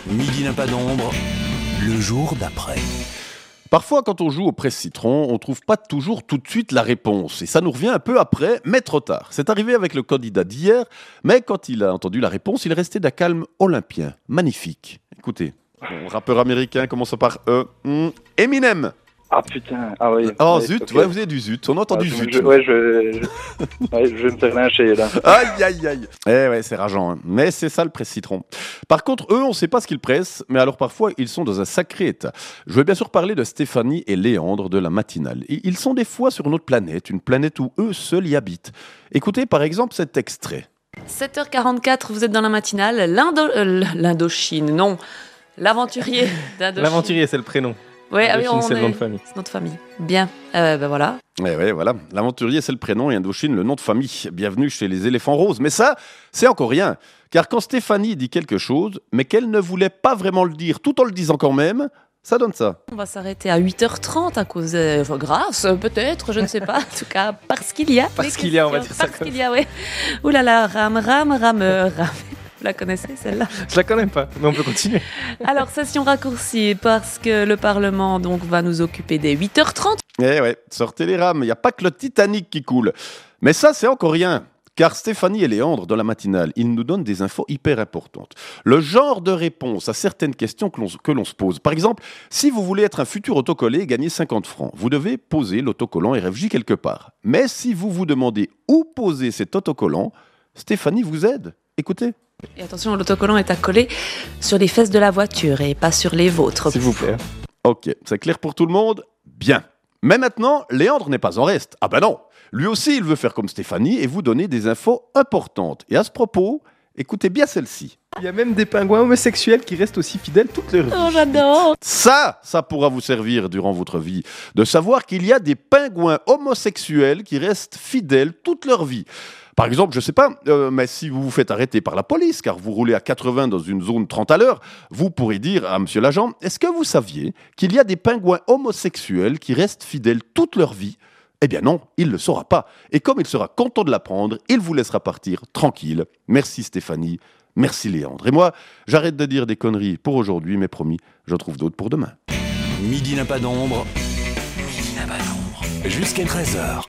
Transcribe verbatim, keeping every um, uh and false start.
Midi n'a pas d'ombre, le jour d'après. Parfois, quand on joue au presse-citron, on ne trouve pas toujours tout de suite la réponse. Et ça nous revient un peu après, mais trop tard. C'est arrivé avec le candidat d'hier, mais quand il a entendu la réponse, il est resté d'un calme olympien. Magnifique. Écoutez, mon rappeur américain commence par E. Hmm, Eminem. Ah putain, ah oui. Oh oui, zut, ok. ouais, vous avez du zut. On a entendu Ah, zut. je, ouais, je, je, ouais, je vais me faire lyncher là. Aïe, aïe, aïe. Eh ouais, c'est rageant. Hein. Mais c'est ça le presse-citron. Par contre, eux, on ne sait pas ce qu'ils pressent, mais alors parfois, ils sont dans un sacré état. Je vais bien sûr parler de Stéphanie et Léandre de la matinale. Et ils sont des fois sur une autre planète, une planète où eux seuls y habitent. Écoutez par exemple cet extrait. sept heures quarante-quatre, vous êtes dans la matinale. L'Indo... euh, L'Indochine, non. L'aventurier d'Indochine. L'aventurier, c'est le prénom. Ouais, ah oui, Indochine, on c'est le est- nom de famille. C'est notre famille. Bien, euh, ben voilà. Eh ouais, voilà. L'aventurier, c'est le prénom et Indochine, le nom de famille. Bienvenue chez les éléphants roses. Mais ça, c'est encore rien. Car quand Stéphanie dit quelque chose, mais qu'elle ne voulait pas vraiment le dire, tout en le disant quand même, ça donne ça. On va s'arrêter à huit heures trente à cause... euh, enfin, grâce, euh, peut-être, je ne sais pas. En tout cas, parce qu'il y a... Parce des qu'il y a, on va questions. dire ça Parce comme qu'il y a, oui. Ouh là là, rame, rame, rameur, rame. Vous la connaissez, celle-là? Je la connais pas, mais on peut continuer. Alors, session raccourcie, parce que le Parlement donc, va nous occuper dès huit heures trente. Eh ouais, sortez les rames, il n'y a pas que le Titanic qui coule. Mais ça, c'est encore rien. Car Stéphanie et Léandre, dans la matinale, ils nous donnent des infos hyper importantes. Le genre de réponse à certaines questions que l'on, que l'on se pose. Par exemple, si vous voulez être un futur autocollé et gagner cinquante francs, vous devez poser l'autocollant R F J quelque part. Mais si vous vous demandez où poser cet autocollant, Stéphanie vous aide. Écoutez. Et attention, l'autocollant est à coller sur les fesses de la voiture et pas sur les vôtres. S'il vous plaît. Ok, c'est clair pour tout le monde? Bien. Mais maintenant, Léandre n'est pas en reste. Ah ben non. Lui aussi, il veut faire comme Stéphanie et vous donner des infos importantes. Et à ce propos, écoutez bien celle-ci. Il y a même des pingouins homosexuels qui restent aussi fidèles toute leur vie. Oh, j'adore. Ça, ça pourra vous servir durant votre vie, de savoir qu'il y a des pingouins homosexuels qui restent fidèles toute leur vie. Par exemple, je sais pas, euh, mais si vous vous faites arrêter par la police, car vous roulez à quatre-vingts dans une zone trente à l'heure, vous pourrez dire à monsieur l'agent, est-ce que vous saviez qu'il y a des pingouins homosexuels qui restent fidèles toute leur vie? Eh bien non, il ne le saura pas. Et comme il sera content de l'apprendre, il vous laissera partir tranquille. Merci Stéphanie, merci Léandre. Et moi, j'arrête de dire des conneries pour aujourd'hui, mais promis, j'en trouve d'autres pour demain. Midi n'a pas d'ombre, midi n'a pas d'ombre, jusqu'à treize heures.